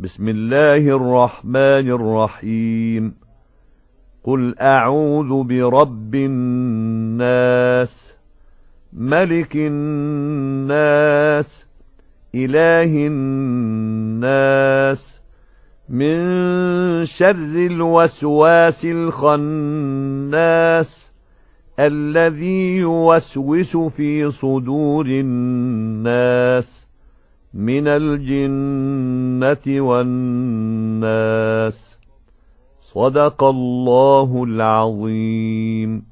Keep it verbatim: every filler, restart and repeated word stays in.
بسم الله الرحمن الرحيم قل أعوذ برب الناس ملك الناس إله الناس من شر الوسواس الخناس الذي يوسوس في صدور الناس من الجنة والناس. صدق الله العظيم.